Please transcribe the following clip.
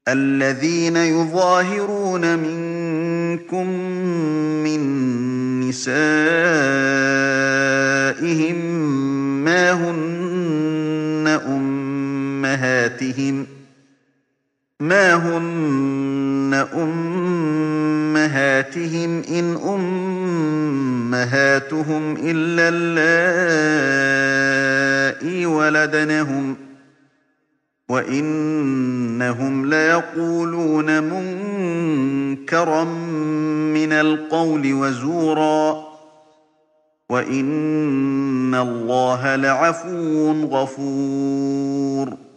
الذين يظاهرون منكم من نسائهم ما هن أمهاتهم إن أمهاتهم إلا اللائي ولدنهم وإنهم ليقولون منكرا من القول وزورا وإن الله لعفو غفور